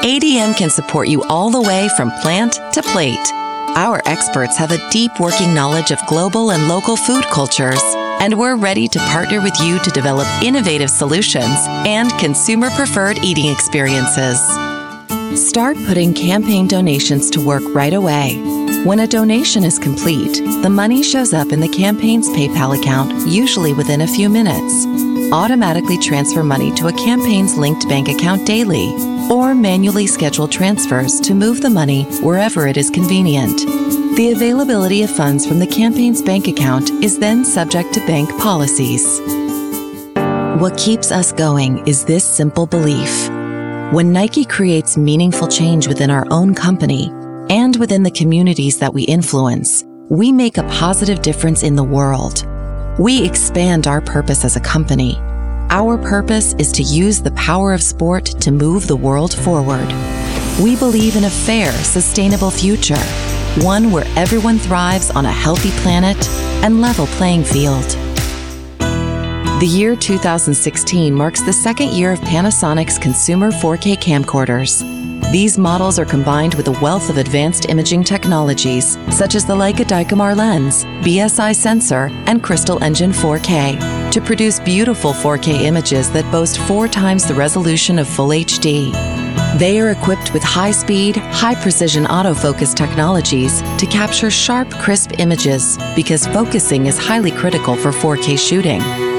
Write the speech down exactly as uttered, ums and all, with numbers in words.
A D M can support you all the way from plant to plate. Our experts have a deep working knowledge of global and local food cultures, and we're ready to partner with you to develop innovative solutions and consumer-preferred eating experiences. Start putting campaign donations to work right away. When a donation is complete, the money shows up in the campaign's PayPal account, usually within a few minutes. Automatically transfer money to a campaign's linked bank account daily, or manually schedule transfers to move the money wherever it is convenient. The availability of funds from the campaign's bank account is then subject to bank policies. What keeps us going is this simple belief. When Nike creates meaningful change within our own company and within the communities that we influence, we make a positive difference in the world. We expand our purpose as a company. Our purpose is to use the power of sport to move the world forward. We believe in a fair, sustainable future, one where everyone thrives on a healthy planet and level playing field. The year two thousand sixteen marks the second year of Panasonic's consumer four K camcorders. These models are combined with a wealth of advanced imaging technologies, such as the Leica Dicomar lens, B S I sensor, and Crystal Engine four K, to produce beautiful four K images that boast four times the resolution of Full H D. They are equipped with high-speed, high-precision autofocus technologies to capture sharp, crisp images because focusing is highly critical for four K shooting.